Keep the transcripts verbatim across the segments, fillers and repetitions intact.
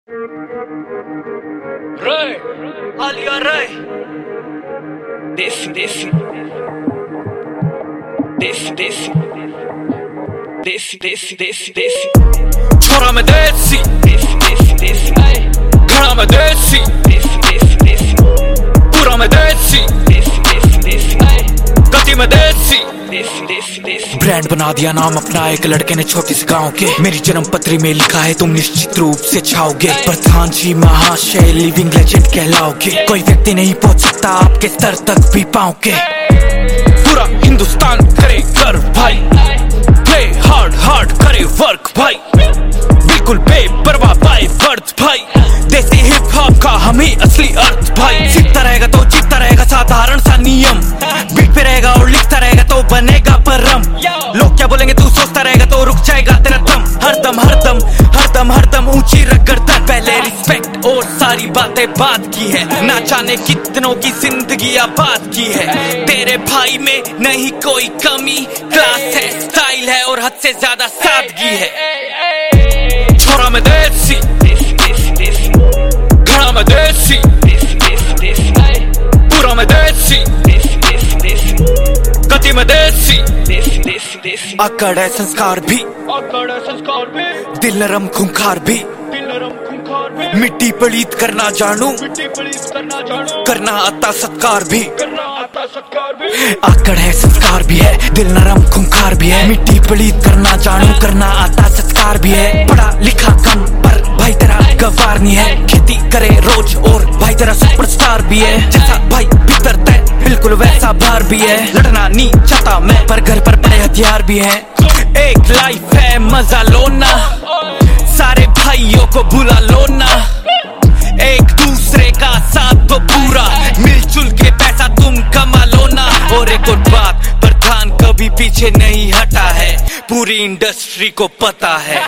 Ray, Alia Ray, Desi Desi, Desi Desi, Desi Desi Desi Desi, छोरा मैं देसी, Desi Desi Desi, घड़ा मैं देसी, Desi Desi Desi, पूरा मैं देसी, Desi Desi Desi, गति मैं देसी, Desi Desi Desi। ब्रांड बना दिया नाम अपना एक लड़के ने छोटी सी गांव के। मेरी जन्म पत्री में लिखा है तुम निश्चित रूप से छाओगे। प्रधान जी महाशय लिविंग लेजेंड कहलाओगे। कोई व्यक्ति नहीं पहुंच सकता आपके स्तर तक भी पाओगे। पूरा हिंदुस्तान करे गर्व भाई, प्ले हार्ड हार्ड करे वर्क भाई, बिल्कुल बेपरवाह बाय बर्थ भाई। देसी हिप हॉप का हमें असली अर्थ भाई। सीखता रहेगा तो जीतता रहेगा, साधारण सा नियम। बीट पे रहेगा और लिखता रहेगा तो बनेगा परम। लोग क्या बोलेंगे तू सोचता रहेगा तो रुक जाएगा तेरा दम। हरदम हरदम हरदम हरदम ऊंची रगड़ता। पहले रिस्पेक्ट और सारी बातें बात की है। ना जाने कितनों की जिंदगी आबाद की है। तेरे भाई में नहीं कोई कमी, क्लास है, स्टाइल है और हद से ज्यादा सादगी है। छोरा मैं देसी, देसी देसी देसी, घड़ा मैं देसी, देसी देसी देसी, पूरा मैं देसी, देसी देसी देसी, गति मैं देसी, देसी देसी देसी। अकड़ है संस्कार भी, अकड़ है संस्कार भी, दिल नरम खूंखार भी, दिल नरम खूंखार भी। मिट्टी पलीत करना जानू, मिट्टी पलीत करना जानू, करना आता सत्कार भी, करना आता सत्कार भी। अकड़ है संस्कार भी है, दिल नरम खूंखार भी है। मिट्टी पलीत करना जानू, करना आता सत्कार भी है। पढ़ा लिखा कम पर भाई तेरा गवार नहीं है। खेती करे रोज और भाई तेरा सुपरस्टार भी है। जैसा भाई भीतर तय बिल्कुल वैसा बाहर भी है। लड़ना नहीं चाहता मैं पर घर पर बड़े हथियार भी है। एक लाइफ है मजा लो ना, सारे भाइयों को बुला लो ना। एक दूसरे का साथ तो पूरा मिलजुल के पैसा तुम कमा लो ना। और एक और बात, प्रधान कभी पीछे नहीं हटा है, पूरी इंडस्ट्री को पता है।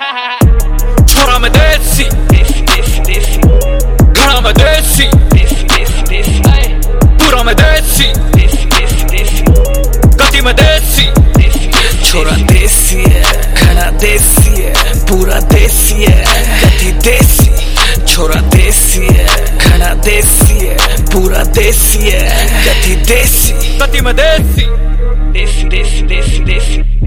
छोरा मैं देसी, देसी देसी देसी, घड़ा मैं देसी, देसी देसी देसी, पूरा मैं देसी, देसी देसी देसी, गति मैं देसी, देसी देसी। छोरा देसी है, घड़ा देसी है, पूरा देसी है, गति देसी। छोरा देसी है, घड़ा देसी है, पूरा देसी है, गति देसी। गति मैं देसी, देसी देसी देसी देसी।